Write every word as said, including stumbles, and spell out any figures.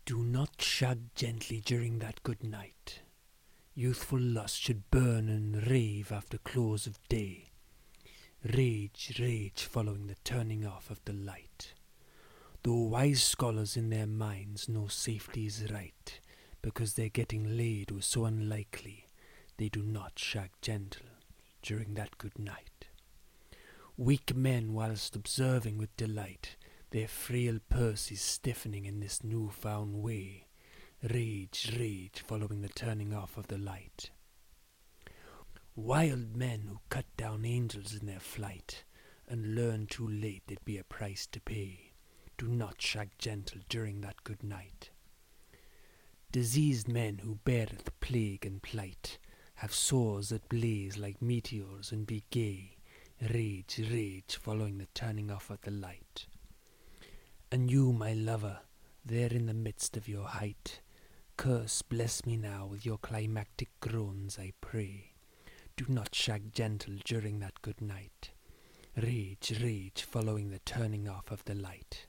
Do not shag gently during that good night. Youthful lust should burn and rave after close of day. Rage, rage following the turning off of the light. Though wise scholars in their minds know safety is right, because their getting laid was so unlikely, they do not shag gentle during that good night. Weak men, whilst observing with delight their frail purses stiffening in this new-found way, rage, rage following the turning off of the light. Wild men who cut down angels in their flight, and learn too late there'd be a price to pay, do not shag gentle during that good night. Diseased men who beareth plague and plight, have sores that blaze like meteors and be gay, rage, rage following the turning off of the light. And you, my lover, there in the midst of your height, curse, bless me now with your climactic groans, I pray. Do not shag gentle during that good night. Rage, rage following the turning off of the light.